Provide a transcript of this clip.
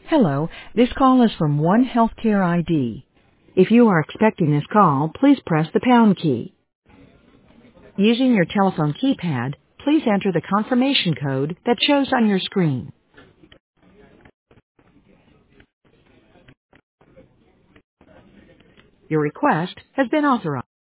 Hello, this call is from One Healthcare ID. If you are expecting this call, please press the pound key. Using your telephone keypad, please enter the confirmation code that shows on your screen. Your request has been authorized.